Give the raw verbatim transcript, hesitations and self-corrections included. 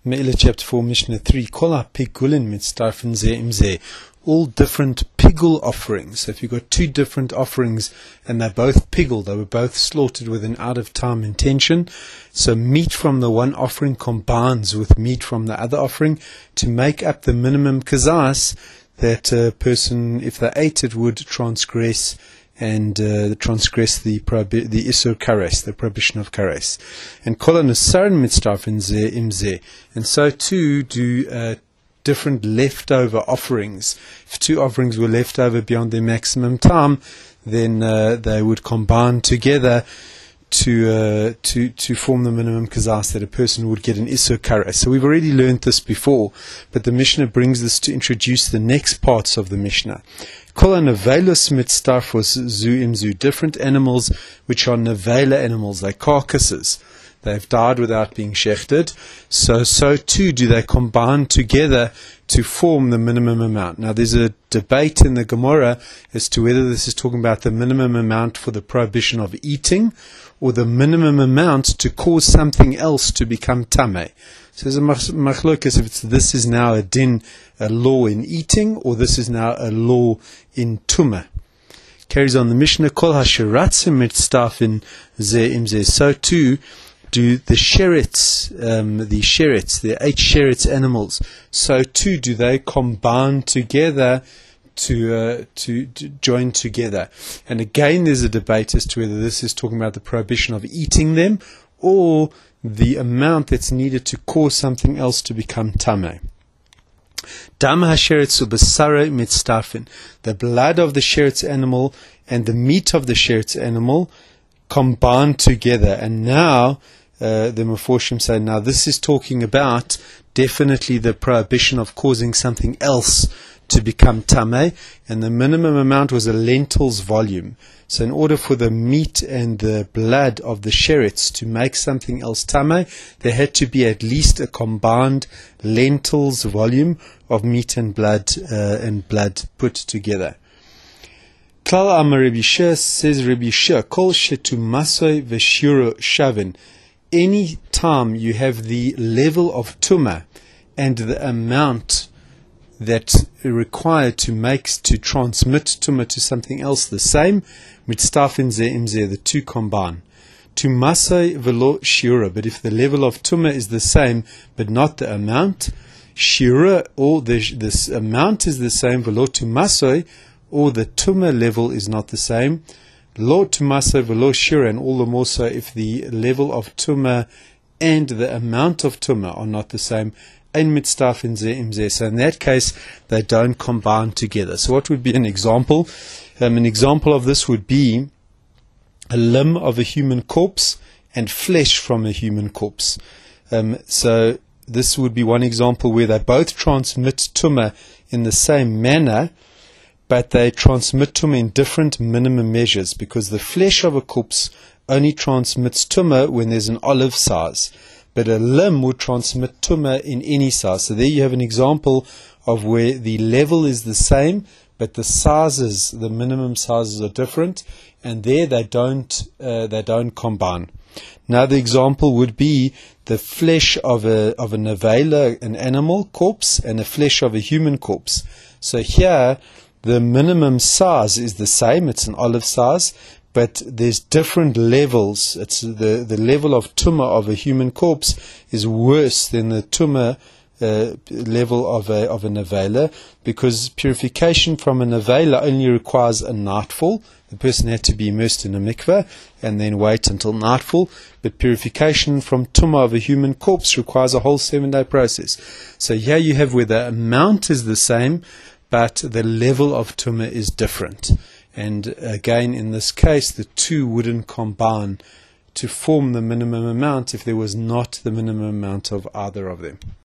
Me'ila chapter four, Mishnah three. Kol ha-pigulin mitztarfen zeh im zeh. All different pigul offerings. So if you've got two different offerings and they're both pigul, they were both slaughtered with an out-of-time intention. So meat from the one offering combines with meat from the other offering to make up the minimum kazas that a person, if they ate it, would transgress and uh, transgress the prohibi- the isur kares, the prohibition of kares. And kol ha-nesarin mitztarfen zeh im zeh. And so too do uh, different leftover offerings. If two offerings were left over beyond their maximum time, then uh, they would combine together to uh, to to form the minimum kazas that a person would get an isur kares. So we've already learned this before, but the Mishnah brings this to introduce the next parts of the Mishnah. Kol ha-nevelus mitztarfos zu im zu. Different animals which are nevela animals, they're carcasses. They've died without being shechted, so so too do they combine together to form the minimum amount. Now there's a debate in the Gemara as to whether this is talking about the minimum amount for the prohibition of eating or the minimum amount to cause something else to become tameh. So there's a machlokas if it's, this is now a din, a law in eating, or this is now a law in tumah. Carries on the Mishnah, Kol ha-shiratzim mitztarfen zeh im zeh. So too do the sherets, um, the sherets, the eight sherets animals, so too do they combine together to, uh, to to join together. And again there's a debate as to whether this is talking about the prohibition of eating them or the amount that's needed to cause something else to become tameh. Dam ha-sheretz ubesara mitztarfen. The blood of the sheretz animal and the meat of the sheretz animal combine together, and now Uh, the Meforshim say, now this is talking about definitely the prohibition of causing something else to become tameh, and the minimum amount was a lentil's volume. So in order for the meat and the blood of the sherets to make something else tameh, there had to be at least a combined lentil's volume of meat and blood uh, and blood put together. Klal Amar Rabbi Shua, says Rabbi Shua, Kol shetumasoi v'shiro shavin. Any time you have the level of tumah and the amount that required to make to transmit tumah to something else the same, mitztarfen zeh im zeh, the two combine. Tumasai velo shira, but if the level of tumah is the same but not the amount, shira, or the, this amount is the same, velo tumasai, or the tumah level is not the same, lo tumasa velo shira, and all the more so if the level of tumah and the amount of tumah are not the same. Ein mitztarfen zeh im zeh. So in that case, they don't combine together. So what would be an example? Um, an example of this would be a limb of a human corpse and flesh from a human corpse. Um, so this would be one example where they both transmit tumah in the same manner, but they transmit tumah in different minimum measures, because the flesh of a corpse only transmits tumah when there's an olive size, but a limb would transmit tumah in any size. So there you have an example of where the level is the same, but the sizes, the minimum sizes are different, and there they don't uh, they don't combine. Another example would be the flesh of a of a nevela, an animal corpse, and the flesh of a human corpse. So here the minimum size is the same, it's an olive size, but there's different levels. It's the, the level of tumah of a human corpse is worse than the tumah uh, level of a of a nevela, because purification from a nevela only requires a nightfall. The person had to be immersed in a mikveh and then wait until nightfall, but purification from tumah of a human corpse requires a whole seven-day process. So here you have where the amount is the same, but the level of tumah is different. And again, in this case, the two wouldn't combine to form the minimum amount if there was not the minimum amount of either of them.